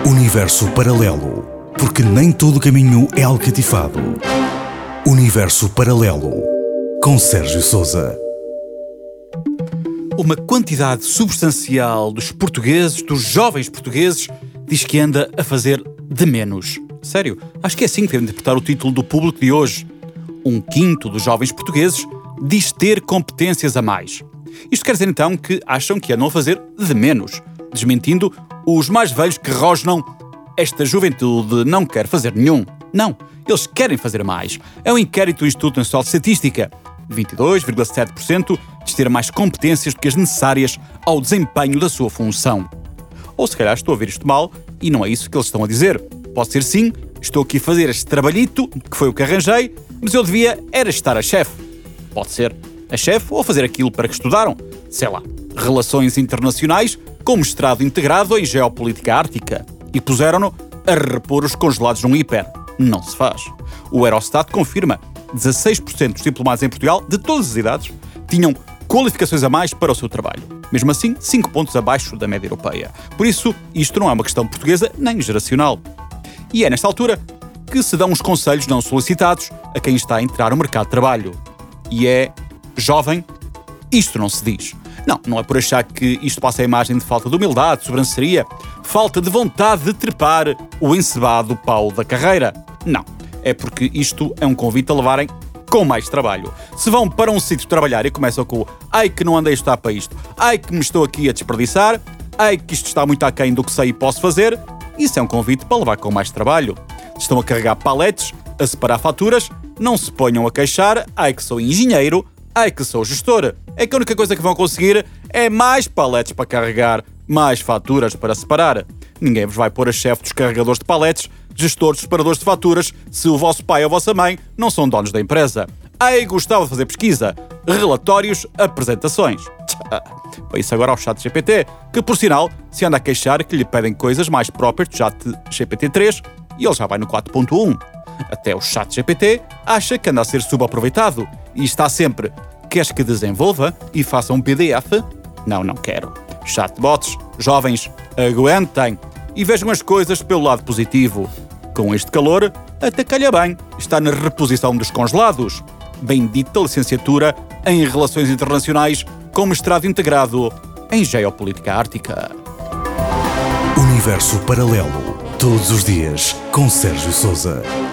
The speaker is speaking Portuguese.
Universo paralelo, porque nem todo caminho é alcatifado. Universo paralelo, com Sérgio Sousa. Uma quantidade substancial dos portugueses, dos jovens portugueses, diz que anda a fazer de menos. Sério, acho que é assim que devemos interpretar o título do público de hoje. 1/5 dos jovens portugueses diz ter competências a mais. Isto quer dizer então que acham que andam a fazer de menos, desmentindo os mais velhos que rosnam: esta juventude não quer fazer nenhum. Não, eles querem fazer mais. É um inquérito do Instituto Nacional de Estatística. 22,7% diz ter mais competências do que as necessárias ao desempenho da sua função. Ou se calhar estou a ver isto mal e não é isso que eles estão a dizer. Pode ser sim, estou aqui a fazer este trabalhito, que foi o que arranjei, mas eu devia era estar a chefe. Pode ser a chefe ou fazer aquilo para que estudaram. Sei lá, relações internacionais com mestrado integrado em geopolítica ártica. E puseram-no a repor os congelados num hiper. Não se faz. O Eurostat confirma: 16% dos diplomados em Portugal, de todas as idades, tinham qualificações a mais para o seu trabalho. Mesmo assim, 5 pontos abaixo da média europeia. Por isso, isto não é uma questão portuguesa nem geracional. E é nesta altura que se dão uns conselhos não solicitados a quem está a entrar no mercado de trabalho. E é: jovem, isto não se diz. Não é por achar que isto passa a imagem de falta de humildade, de sobranceria, falta de vontade de trepar o encebado pau da carreira. Não, é porque isto é um convite a levarem com mais trabalho. Se vão para um sítio trabalhar e começam com o ai que não andei a estudar para isto, ai que me estou aqui a desperdiçar, ai que isto está muito aquém do que sei e posso fazer, isso é um convite para levar com mais trabalho. Estão a carregar paletes, a separar faturas, não se ponham a queixar, ai que sou engenheiro, ai que sou gestor. É que a única coisa que vão conseguir é mais paletes para carregar, mais faturas para separar. Ninguém vos vai pôr a chefe dos carregadores de paletes, gestores, separadores de faturas, se o vosso pai ou a vossa mãe não são donos da empresa. Ai, gostava de fazer pesquisa, relatórios, apresentações. Para isso agora ao ChatGPT, que por sinal se anda a queixar que lhe pedem coisas mais próprias do ChatGPT 3 e ele já vai no 4.1. Até o ChatGPT acha que anda a ser subaproveitado e está sempre: queres que desenvolva e faça um PDF? Não quero. Chatbots, jovens, aguentem e vejam as coisas pelo lado positivo. Com este calor, até calha bem está na reposição dos congelados. Bendita licenciatura em Relações Internacionais com mestrado integrado em Geopolítica Ártica. Universo paralelo, todos os dias, com Sérgio Sousa.